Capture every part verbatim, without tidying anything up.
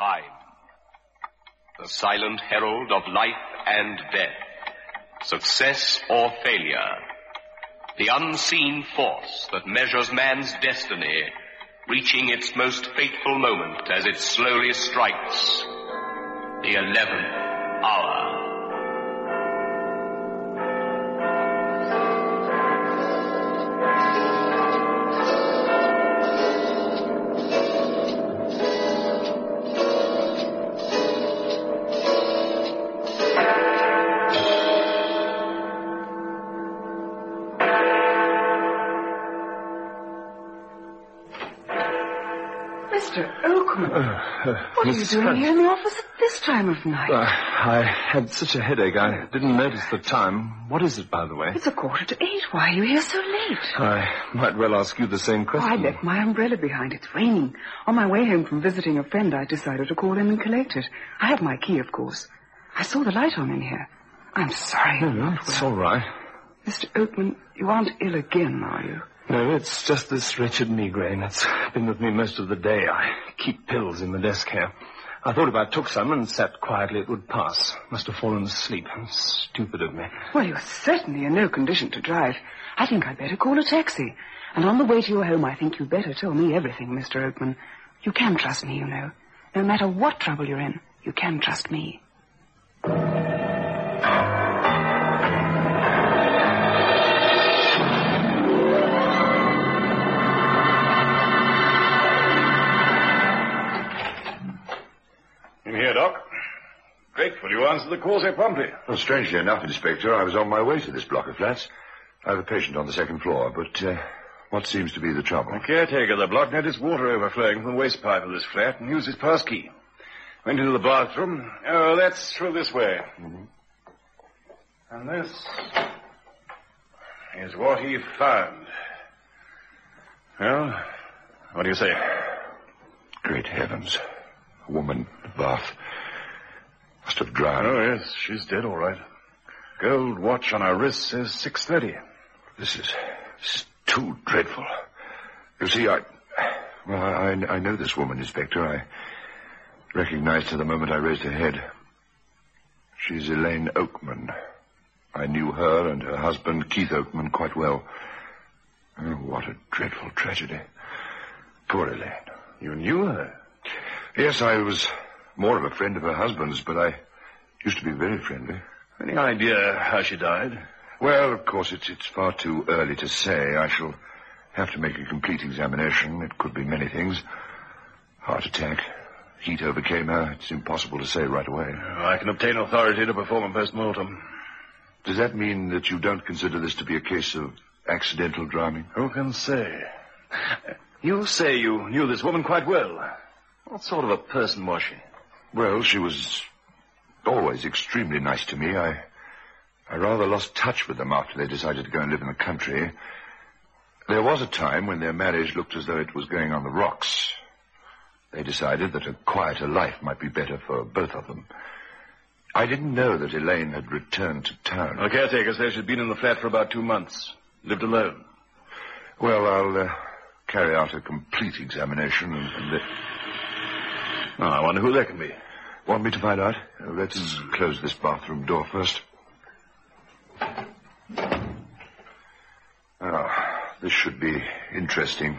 Time, the silent herald of life and death, success or failure, the unseen force that measures man's destiny, reaching its most fateful moment as it slowly strikes the eleventh hour. Mister Oakman, Uh, uh, what are you Miss doing Hunt. here in the office at this time of night? Uh, I had such a headache, I didn't notice the time. What is it, by the way? It's a quarter to eight. Why are you here so late? I might well ask you the same Oh, question. I left my umbrella behind. It's raining. On my way home from visiting a friend, I decided to call in and collect it. I have my key, of course. I saw the light on in here. I'm sorry. No, I'm no, not it's well. all right. Mister Oakman, you aren't ill again, are you? No, it's just this wretched migraine. It's been with me most of the day. I keep pills in the desk here. I thought if I took some and sat quietly, it would pass. Must have fallen asleep. Stupid of me. Well, you're certainly in no condition to drive. I think I'd better call a taxi. And on the way to your home, I think you'd better tell me everything, Mister Oakman. You can trust me, you know. No matter what trouble you're in, you can trust me. In here, Doc. Grateful you answered the call so promptly. Well, strangely enough, Inspector, I was on my way to this block of flats. I have a patient on the second floor, but uh, what seems to be the trouble? The caretaker of the block noticed water overflowing from the waste pipe of this flat and used his pass key. Went into the bathroom. Oh, that's through this way. Mm-hmm. And this is what he found. Well, what do you say? Great heavens. A woman in the bath. Must have drowned. Oh, yes, she's dead, all right. Gold watch on her wrist says six thirty. This is, this is too dreadful. You see, I... Well, I, I know this woman, Inspector. I recognized her the moment I raised her head. She's Elaine Oakman. I knew her and her husband, Keith Oakman, quite well. Oh, what a dreadful tragedy. Poor Elaine. You knew her? Yes, I was more of a friend of her husband's, but I used to be very friendly. Any idea how she died? Well, of course, it's, it's far too early to say. I shall have to make a complete examination. It could be many things. Heart attack. Heat overcame her. It's impossible to say right away. I can obtain authority to perform a post-mortem. Does that mean that you don't consider this to be a case of accidental drowning? Who can say? You say you knew this woman quite well. What sort of a person was she? Well, she was always extremely nice to me. I, I rather lost touch with them after they decided to go and live in the country. There was a time when their marriage looked as though it was going on the rocks. They decided that a quieter life might be better for both of them. I didn't know that Elaine had returned to town. The caretaker says she'd been in the flat for about two months. Lived alone. Well, I'll uh, carry out a complete examination and... and Oh, I wonder who that can be. Want me to find out? Uh, let's close this bathroom door first. Oh, this should be interesting.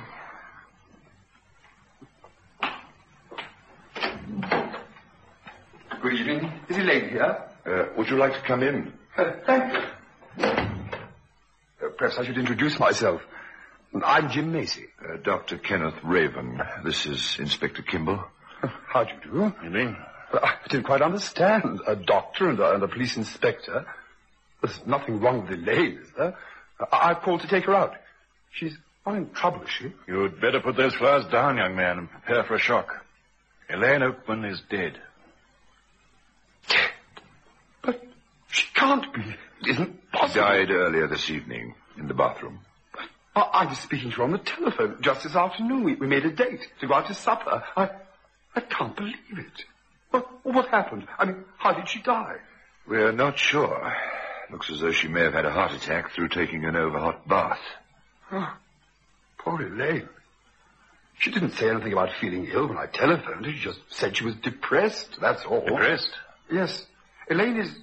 Good evening. Is Elaine here? Uh, would you like to come in? Uh, thank you. Uh, perhaps I should introduce myself. I'm Jim Macy. Uh, Doctor Kenneth Raven. This is Inspector Kimball. How do you do? Elaine? Well, I didn't quite understand. A doctor and a, and a police inspector. There's nothing wrong with Elaine, is there? I- I've called to take her out. She's not in trouble, is she? You'd better put those flowers down, young man, and prepare for a shock. Elaine Oakman is dead. Dead? But she can't be. It isn't She possible. died earlier this evening in the bathroom. I, I was speaking to her on the telephone just this afternoon. We, we made a date to go out to supper. I, I can't believe it. What, what happened? I mean, how did she die? We're not sure. Looks as though she may have had a heart attack through taking an overhot bath. Oh, poor Elaine. She didn't say anything about feeling ill when I telephoned her. She just said she was depressed, that's all. Depressed? Yes. Elaine is...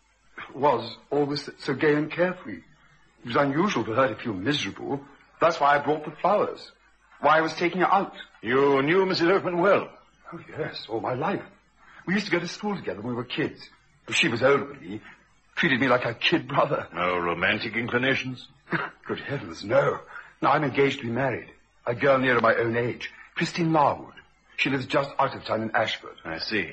was always so gay and carefree. It was unusual for her to feel miserable. That's why I brought the flowers. Why I was taking her out. You knew Missus Oakman well? Oh, yes, all my life. We used to go to school together when we were kids. She was older than me. Treated me like her kid brother. No romantic inclinations? Good heavens, no. Now, I'm engaged to be married. A girl nearer my own age. Christine Larwood. She lives just out of town in Ashford. I see.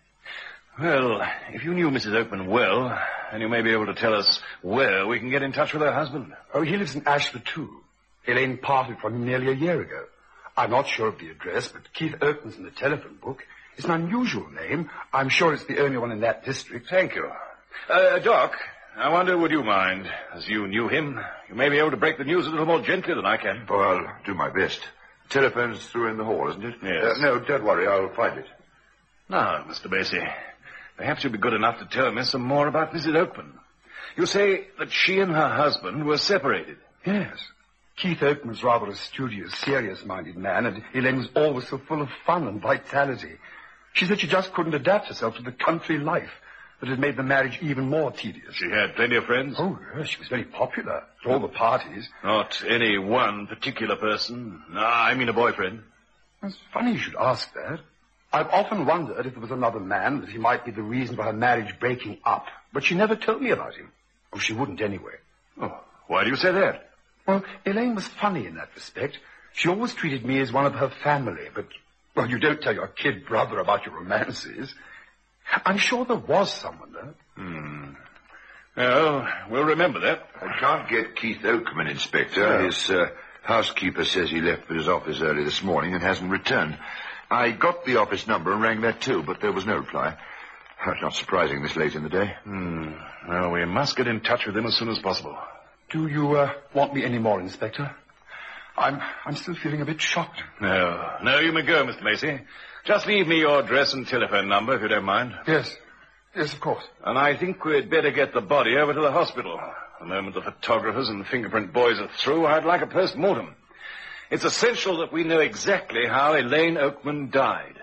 Well, if you knew Missus Oakman well, then you may be able to tell us where we can get in touch with her husband. Oh, he lives in Ashford, too. Elaine parted from him nearly a year ago. I'm not sure of the address, but Keith Oakman's in the telephone book. It's an unusual name. I'm sure it's the only one in that district. Thank you. Uh, Doc, I wonder, would you mind, as you knew him, you may be able to break the news a little more gently than I can. Oh, I'll do my best. Telephone's through in the hall, isn't it? Yes. Uh, no, don't worry, I'll find it. Now, Mister Basie, perhaps you'd be good enough to tell me some more about Missus Oakman. You say that she and her husband were separated. Yes. Keith Oakman's rather a studious, serious-minded man, and Elaine was always so full of fun and vitality. She said she just couldn't adapt herself to the country life, that had made the marriage even more tedious. She had plenty of friends? Oh, yes, she was very popular at all the parties. Not any one particular person? No, I mean a boyfriend. It's funny you should ask that. I've often wondered if there was another man, that he might be the reason for her marriage breaking up. But she never told me about him. Oh, she wouldn't anyway. Oh, why do you say that? Well, Elaine was funny in that respect. She always treated me as one of her family, but, well, you don't tell your kid brother about your romances. I'm sure there was someone there. Hmm. Well, we'll remember that. I can't get Keith Oakman, Inspector. No. His uh, housekeeper says he left for his office early this morning and hasn't returned. I got the office number and rang that too, but there was no reply. That's not surprising this late in the day. Hmm. Well, we must get in touch with him as soon as possible. Do you uh, want me any more, Inspector? I'm I'm still feeling a bit shocked. No, no, you may go, Mister Macy. Just leave me your address and telephone number, if you don't mind. Yes. Yes, of course. And I think we'd better get the body over to the hospital. The moment the photographers and fingerprint boys are through, I'd like a post-mortem. It's essential that we know exactly how Elaine Oakman died.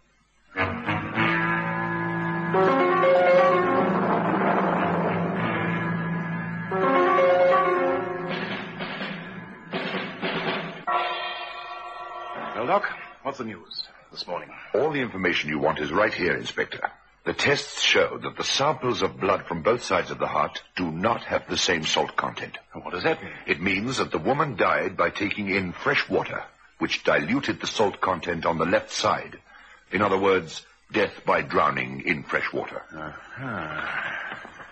Well, Doc, what's the news this morning? All the information you want is right here, Inspector. The tests show that the samples of blood from both sides of the heart do not have the same salt content. What does that mean? It means that the woman died by taking in fresh water, which diluted the salt content on the left side. In other words, death by drowning in fresh water. Uh-huh.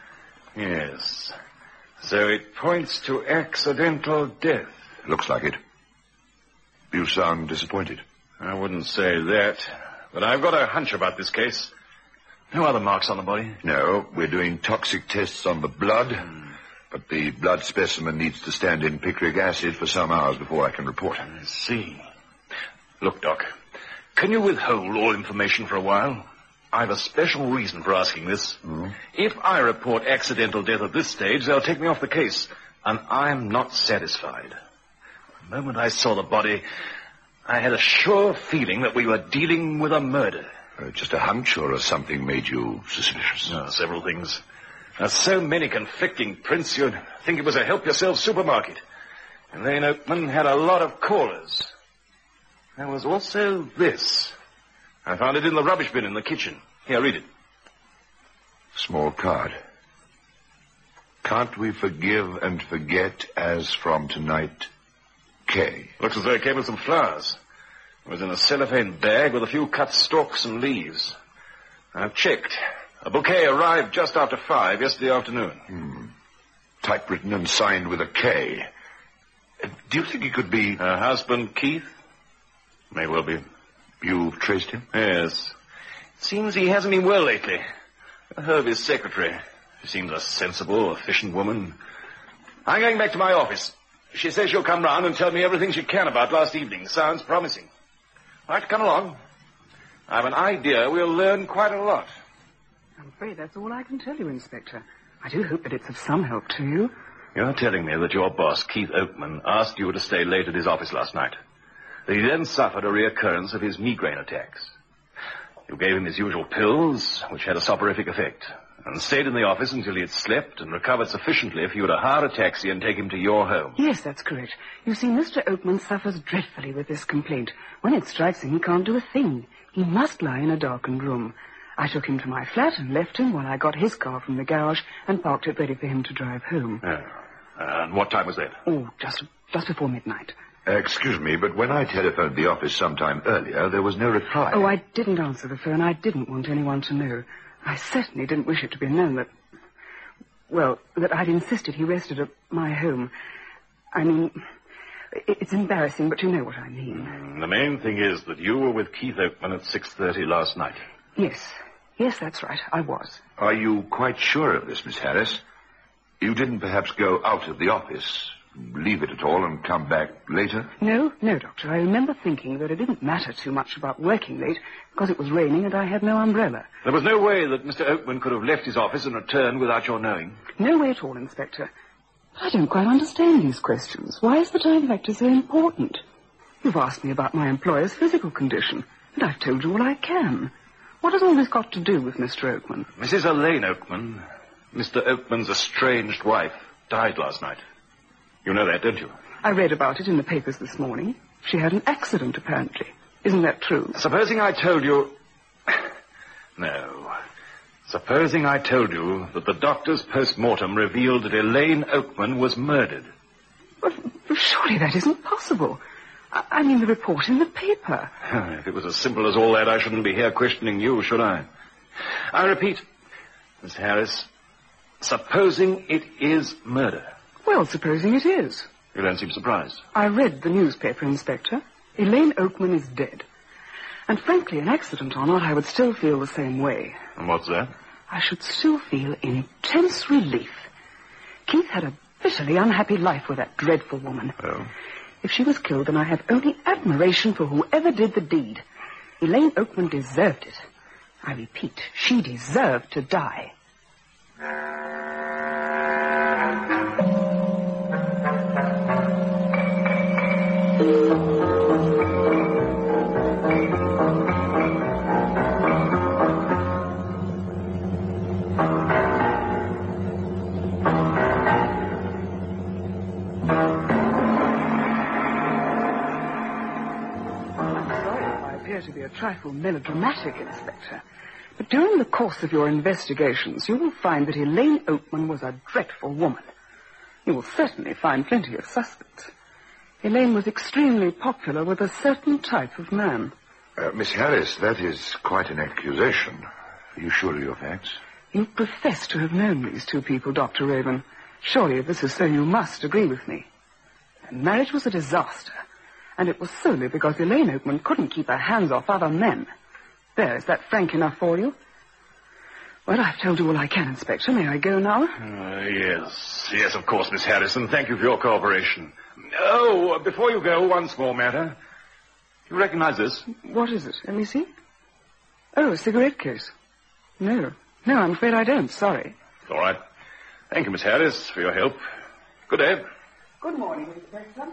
Yes. So it points to accidental death. Looks like it. You sound disappointed. I wouldn't say that, but I've got a hunch about this case. No other marks on the body? No, we're doing toxic tests on the blood, mm. but the blood specimen needs to stand in picric acid for some hours before I can report. I see. Look, Doc, can you withhold all information for a while? I've a special reason for asking this. Mm. If I report accidental death at this stage, they'll take me off the case, and I'm not satisfied. The moment I saw the body, I had a sure feeling that we were dealing with a murder. Uh, just a hunch, or something made you suspicious? No, several things. There's so many conflicting prints, you'd think it was a help-yourself supermarket. Elaine Oakman had a lot of callers. There was also this. I found it in the rubbish bin in the kitchen. Here, read it. Small card. Can't we forgive and forget as from tonight, K? Looks as though it came with some flowers. It was in a cellophane bag with a few cut stalks and leaves. I've checked. A bouquet arrived just after five yesterday afternoon. Hmm. Typewritten and signed with a K. Uh, do you think he could be... Her husband, Keith? May well be. You've traced him? Yes. It seems he hasn't been well lately. I heard of his secretary. She seems a sensible, efficient woman. I'm going back to my office. She says she'll come round and tell me everything she can about last evening. Sounds promising. Right, come along. I've an idea we'll learn quite a lot. I'm afraid that's all I can tell you, Inspector. I do hope that it's of some help to you. You're telling me that your boss, Keith Oakman, asked you to stay late at his office last night. that he then suffered a reoccurrence of his migraine attacks. You gave him his usual pills, which had a soporific effect, and stayed in the office until he had slept and recovered sufficiently for you to hire a taxi and take him to your home. Yes, that's correct. You see, Mister Oakman suffers dreadfully with this complaint. When it strikes him, he can't do a thing. He must lie in a darkened room. I took him to my flat and left him while I got his car from the garage and parked it ready for him to drive home. Oh. And what time was that? Oh, just, just before midnight. Uh, excuse me, but when I telephoned the office sometime earlier, there was no reply. Oh, I didn't answer the phone. I didn't want anyone to know. I certainly didn't wish it to be known that, well, that I'd insisted he rested at my home. I mean, it's embarrassing, but you know what I mean. The main thing is that you were with Keith Oakman at six thirty last night. Yes. Yes, that's right. I was. Are you quite sure of this, Miss Harris? You didn't perhaps go out of the office, leave it at all, and come back later? No, no, Doctor. I remember thinking that it didn't matter too much about working late because it was raining and I had no umbrella. There was no way that Mister Oakman could have left his office and returned without your knowing? No way at all, Inspector. I don't quite understand these questions. Why is the time factor so important? You've asked me about my employer's physical condition, and I've told you all I can. What has all this got to do with Mister Oakman? Missus Elaine Oakman, Mister Oakman's estranged wife, died last night. You know that, don't you? I read about it in the papers this morning. She had an accident, apparently. Isn't that true? Supposing I told you... No. Supposing I told you that the doctor's post-mortem revealed that Elaine Oakman was murdered. But surely that isn't possible. I, I mean, the report in the paper. If it was as simple as all that, I shouldn't be here questioning you, should I? I repeat, Miss Harris, supposing it is murder. Well, supposing it is. You don't seem surprised. I read the newspaper, Inspector. Elaine Oakman is dead. And frankly, an accident or not, I would still feel the same way. And what's that? I should still feel intense relief. Keith had a bitterly unhappy life with that dreadful woman. Oh? If she was killed, then I have only admiration for whoever did the deed. Elaine Oakman deserved it. I repeat, she deserved to die. To be a trifle melodramatic, Inspector. But during the course of your investigations, you will find that Elaine Oakman was a dreadful woman. You will certainly find plenty of suspects. Elaine was extremely popular with a certain type of man. Uh, Miss Harris, that is quite an accusation. Are you sure of your facts? You profess to have known these two people, Doctor Raven. Surely, if this is so, you must agree with me. Their marriage was a disaster. And it was solely because Elaine Oakman couldn't keep her hands off other men. There, is that frank enough for you? Well, I've told you all I can, Inspector. May I go now? Uh, yes. Yes, of course, Miss Harrison. Thank you for your cooperation. Oh, before you go, one small matter. You recognize this? What is it? Let me see. Oh, a cigarette case. No. No, I'm afraid I don't. Sorry. All right. Thank you, Miss Harris, for your help. Good day. Good morning, Inspector.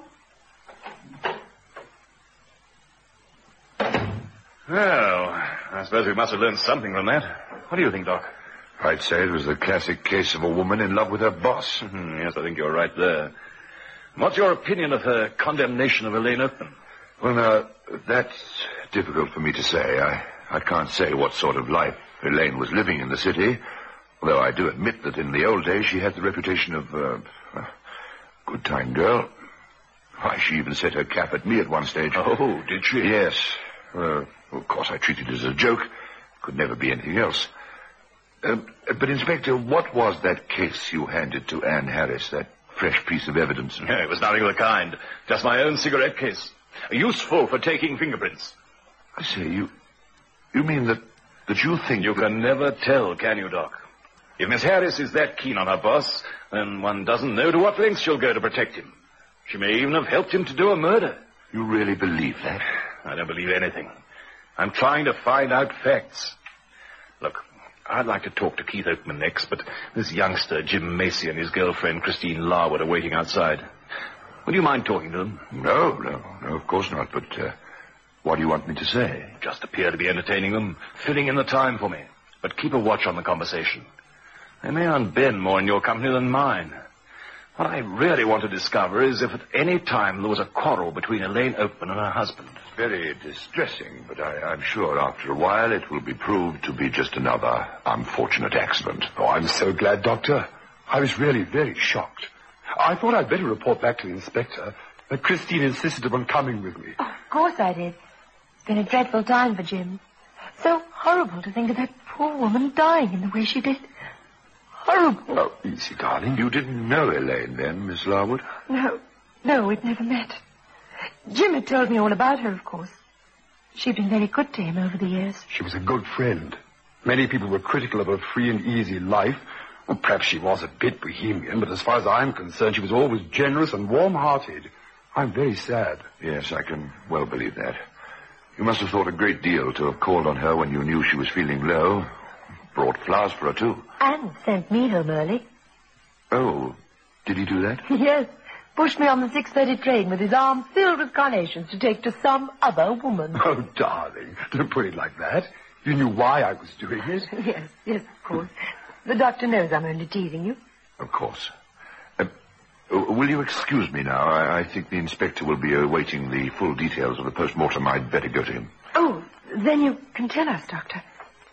Well, I suppose we must have learned something from that. What do you think, Doc? I'd say it was the classic case of a woman in love with her boss. Mm-hmm. Yes, I think you're right there. What's your opinion of her condemnation of Elaine Oakman? Well, now, that's difficult for me to say. I, I can't say what sort of life Elaine was living in the city, although I do admit that in the old days she had the reputation of uh, a good-time girl. Why, she even set her cap at me at one stage. Oh, did she? Yes. Uh, of course, I treated it as a joke. Could never be anything else. Uh, but, Inspector, what was that case you handed to Anne Harris, that fresh piece of evidence? Yeah, it was nothing of the kind. Just my own cigarette case. Useful for taking fingerprints. I say, you... You mean that... that you think... You that... can never tell, can you, Doc? If Miss Harris is that keen on her boss, then one doesn't know to what lengths she'll go to protect him. She may even have helped him to do a murder. You really believe that? I don't believe anything. I'm trying to find out facts. Look, I'd like to talk to Keith Oakman next, but this youngster, Jim Macy, and his girlfriend, Christine Larwood, are waiting outside. Would you mind talking to them? No, no, no, of course not. But uh, what do you want me to say? Just appear to be entertaining them, filling in the time for me. But keep a watch on the conversation. They may unbend more in your company than mine. What I really want to discover is if at any time there was a quarrel between Elaine Oakman and her husband. Very distressing, but I, I'm sure after a while it will be proved to be just another unfortunate accident. Oh, I'm so glad, Doctor. I was really very shocked. I thought I'd better report back to the inspector, but Christine insisted upon coming with me. Oh, of course I did. It's been a dreadful time for Jim. So horrible to think of that poor woman dying in the way she did. Horrible. Oh, easy, darling. You didn't know Elaine then, Miss Larwood? No, no, we'd never met. Jim had told me all about her, of course. She'd been very good to him over the years. She was a good friend. Many people were critical of her free and easy life. Well, perhaps she was a bit bohemian, but as far as I'm concerned, she was always generous and warm-hearted. I'm very sad. Yes, I can well believe that. You must have thought a great deal to have called on her when you knew she was feeling low. Brought flowers for her, too. And sent me home early. Oh, did he do that? Yes. Pushed me on the six thirty train with his arm filled with carnations to take to some other woman. Oh, darling, don't put it like that. You knew why I was doing it. Yes, yes, of course. The doctor knows I'm only teasing you. Of course. Uh, will you excuse me now? I, I think the inspector will be awaiting the full details of the post-mortem. I'd better go to him. Oh, then you can tell us, Doctor.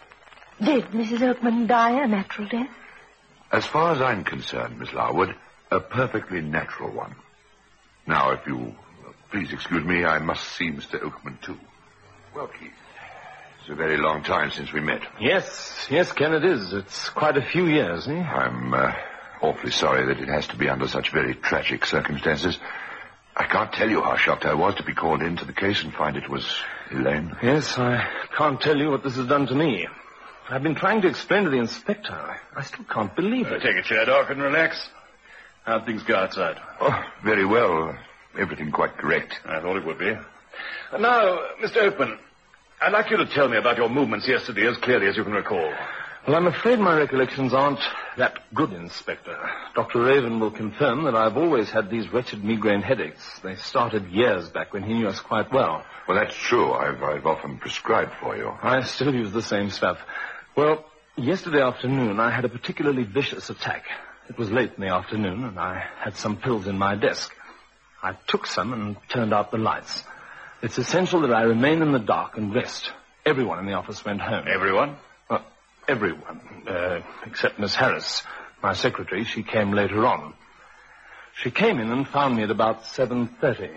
Did Missus Oakman die a natural death? As far as I'm concerned, Miss Larwood, a perfectly natural one. Now, if you uh, please excuse me, I must see Mister Oakman, too. Well, Keith, it's a very long time since we met. Yes, yes, Ken, it is. It's quite a few years, eh? I'm uh, awfully sorry that it has to be under such very tragic circumstances. I can't tell you how shocked I was to be called into the case and find it was Elaine. Yes, I can't tell you what this has done to me. I've been trying to explain to the inspector. I still can't believe it. Uh, take a chair, Doc, and relax. How'd things go outside? Oh, very well. Everything quite correct. I thought it would be. Uh, now, Mister Oakman, I'd like you to tell me about your movements yesterday as clearly as you can recall. Well, I'm afraid my recollections aren't that good, Inspector. Doctor Raven will confirm that I've always had these wretched migraine headaches. They started years back when he knew us quite well. Well, that's true. I've, I've often prescribed for you. I still use the same stuff. Well, yesterday afternoon I had a particularly vicious attack. It was late in the afternoon, and I had some pills in my desk. I took some and turned out the lights. It's essential that I remain in the dark and rest. Everyone in the office went home. Everyone? Well, everyone, uh, except Miss Harris, my secretary. She came later on. She came in and found me at about seven thirty.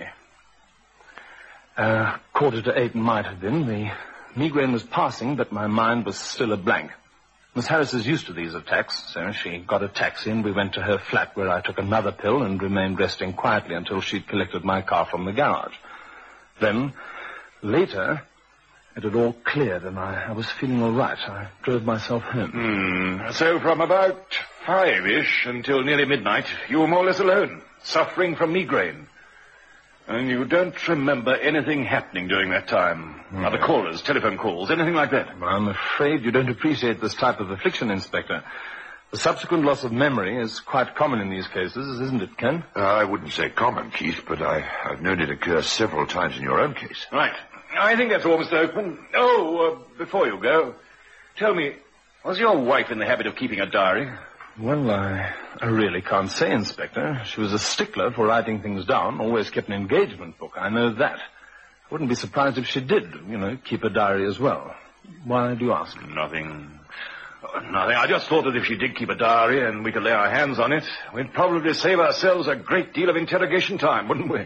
Uh, quarter to eight might have been. The migraine was passing, but my mind was still a blank. Miss Harris is used to these attacks, so she got a taxi and we went to her flat where I took another pill and remained resting quietly until she'd collected my car from the garage. Then, later, it had all cleared and I, I was feeling all right. I drove myself home. Hmm. So from about five-ish until nearly midnight, you were more or less alone, suffering from migraine. And you don't remember anything happening during that time? Mm. Other callers, telephone calls, anything like that? Well, I'm afraid you don't appreciate this type of affliction, Inspector. The subsequent loss of memory is quite common in these cases, isn't it, Ken? Uh, I wouldn't say common, Keith, but I, I've known it occur several times in your own case. Right. I think that's all, Mister Oakman. Oh, uh, before you go, tell me, was your wife in the habit of keeping a diary? Well, I, I really can't say, Inspector. She was a stickler for writing things down, always kept an engagement book. I know that. I wouldn't be surprised if she did, you know, keep a diary as well. Why do you ask? Nothing. Oh, nothing. I just thought that if she did keep a diary and we could lay our hands on it, we'd probably save ourselves a great deal of interrogation time, wouldn't we?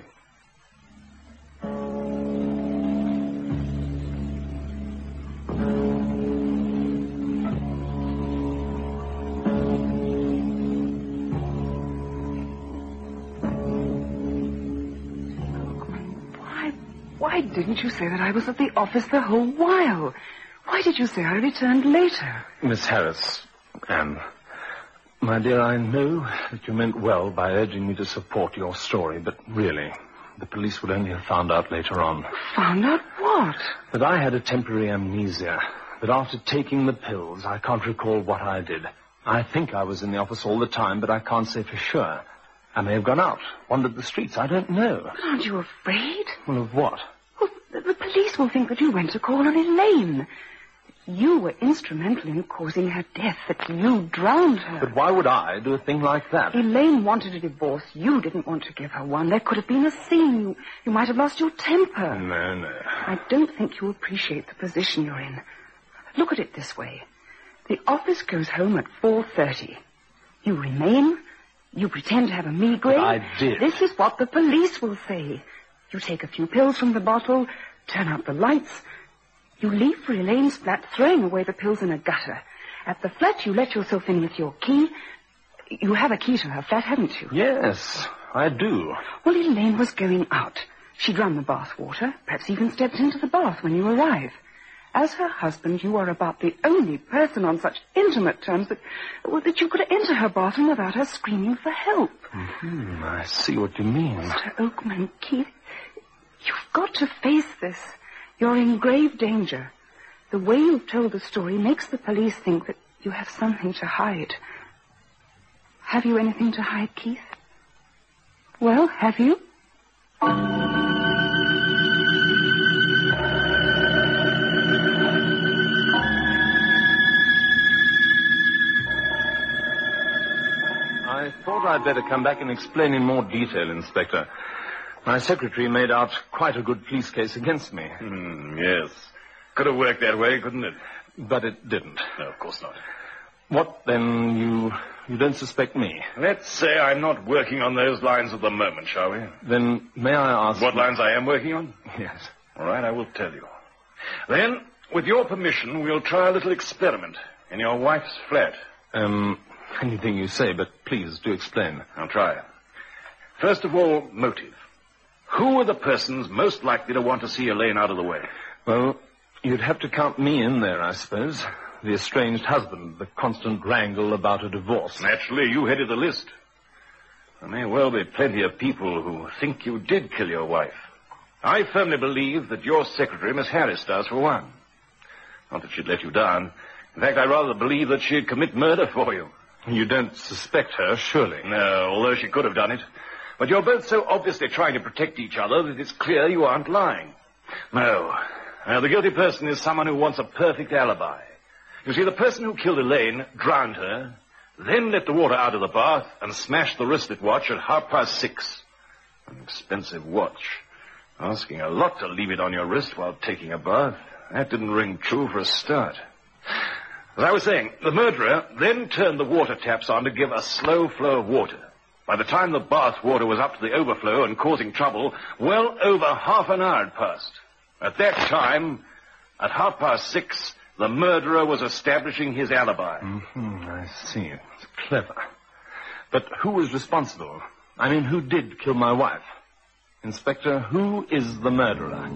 Why didn't you say that I was at the office the whole while? Why did you say I returned later? Miss Harris, Anne, my dear, I know that you meant well by urging me to support your story, but really, the police would only have found out later on. Found out what? That I had a temporary amnesia. That after taking the pills, I can't recall what I did. I think I was in the office all the time, but I can't say for sure. I may have gone out, wandered the streets. I don't know. But aren't you afraid? Well, of what? Well, the, the police will think that you went to call on Elaine. You were instrumental in causing her death, that you drowned her. But why would I do a thing like that? Elaine wanted a divorce. You didn't want to give her one. There could have been a scene. You, you might have lost your temper. No, no. I don't think you appreciate the position you're in. Look at it this way. The office goes home at four thirty. You remain. You pretend to have a migraine. But I did. This is what the police will say. You take a few pills from the bottle, turn out the lights. You leave for Elaine's flat, throwing away the pills in a gutter. At the flat, you let yourself in with your key. You have a key to her flat, haven't you? Yes, I do. Well, Elaine was going out. She'd run the bath water, perhaps even stepped into the bath when you arrive. As her husband, you are about the only person on such intimate terms that, well, that you could enter her bathroom without her screaming for help. Mm-hmm. I see what you mean. Mister Oakman, Keith, you've got to face this. You're in grave danger. The way you've told the story makes the police think that you have something to hide. Have you anything to hide, Keith? Well, have you? I thought I'd better come back and explain in more detail, Inspector. My secretary made out quite a good police case against me. Mm, yes. Could have worked that way, couldn't it? But it didn't. No, of course not. What, then, you you don't suspect me? Let's say I'm not working on those lines at the moment, shall we? Then may I ask... What lines I am working on? Yes. All right, I will tell you. Then, with your permission, we'll try a little experiment in your wife's flat. Um, anything you say, but please do explain. I'll try. First of all, motive. Who are the persons most likely to want to see Elaine out of the way? Well, you'd have to count me in there, I suppose. The estranged husband, the constant wrangle about a divorce. Naturally, you headed the list. There may well be plenty of people who think you did kill your wife. I firmly believe that your secretary, Miss Harris, does, for one. Not that she'd let you down. In fact, I rather believe that she'd commit murder for you. You don't suspect her, surely? No, although she could have done it. But you're both so obviously trying to protect each other that it's clear you aren't lying. No. Now, the guilty person is someone who wants a perfect alibi. You see, the person who killed Elaine drowned her, then let the water out of the bath and smashed the wristlet watch at half past six. An expensive watch. Asking a lot to leave it on your wrist while taking a bath. That didn't ring true for a start. As I was saying, the murderer then turned the water taps on to give a slow flow of water. By the time the bath water was up to the overflow and causing trouble, well over half an hour had passed. At that time, at half past six, the murderer was establishing his alibi. Mm-hmm, I see. It's clever. But who was responsible? I mean, who did kill my wife? Inspector, who is the murderer?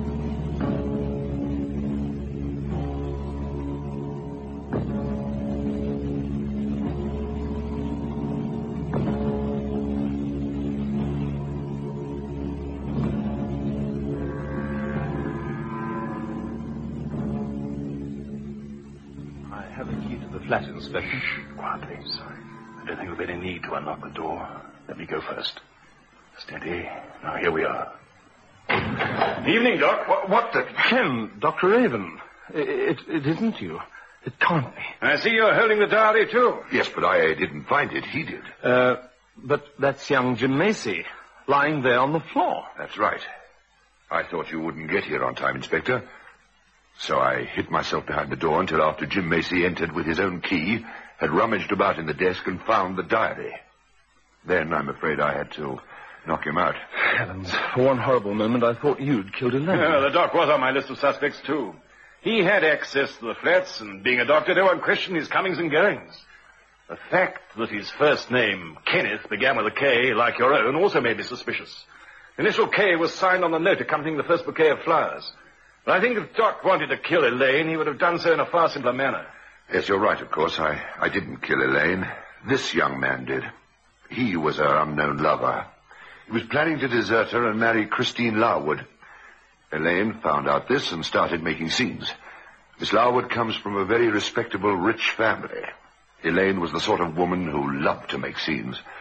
Flat, Inspector. Shh, quiet, please. I don't think there'll be any need to unlock the door. Let me go first. Steady. Now, here we are. Evening, Doc. What, what the... Ken, Doctor Raven. It, it, it isn't you. It can't be. I see you're holding the diary, too. Yes, but I didn't find it. He did. Uh, but that's young Jim Macy, lying there on the floor. That's right. I thought you wouldn't get here on time, Inspector. So I hid myself behind the door until after Jim Macy entered with his own key, had rummaged about in the desk and found the diary. Then I'm afraid I had to knock him out. Heavens, for one horrible moment I thought you'd killed Elaine. Yeah, the doc was on my list of suspects, too. He had access to the flats, and being a doctor, no one questioned his comings and goings. The fact that his first name, Kenneth, began with a K, like your own, also made me suspicious. The initial K was signed on the note accompanying the first bouquet of flowers. But I think if Doc wanted to kill Elaine, he would have done so in a far simpler manner. Yes, you're right, of course. I, I didn't kill Elaine. This young man did. He was her unknown lover. He was planning to desert her and marry Christine Larwood. Elaine found out this and started making scenes. Miss Larwood comes from a very respectable, rich family. Elaine was the sort of woman who loved to make scenes.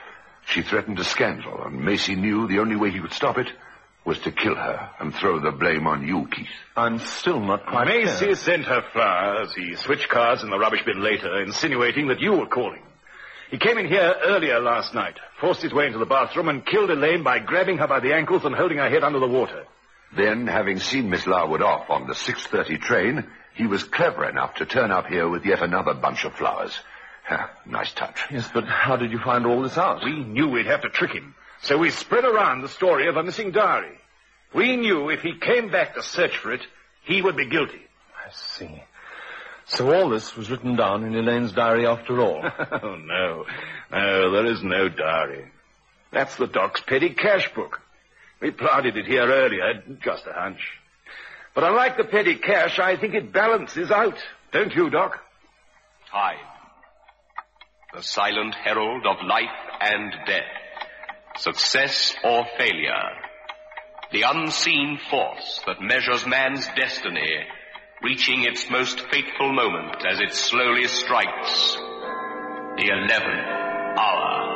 She threatened a scandal, and Macy knew the only way he could stop it was to kill her and throw the blame on you, Keith. I'm still not quite Macy clear. sent her flowers. He switched cars in the rubbish bin later, insinuating that you were calling. He came in here earlier last night, forced his way into the bathroom, and killed Elaine by grabbing her by the ankles and holding her head under the water. Then, having seen Miss Larwood off on the six thirty train, he was clever enough to turn up here with yet another bunch of flowers. Nice touch. Yes, but how did you find all this out? We knew we'd have to trick him, so we spread around the story of a missing diary. We knew if he came back to search for it, he would be guilty. I see. So all this was written down in Elaine's diary after all? Oh, no. No, there is no diary. That's the Doc's petty cash book. We planted it here earlier, just a hunch. But unlike the petty cash, I think it balances out. Don't you, Doc? Time. The silent herald of life and death. Success or failure. The unseen force that measures man's destiny, reaching its most fateful moment as it slowly strikes the eleventh hour.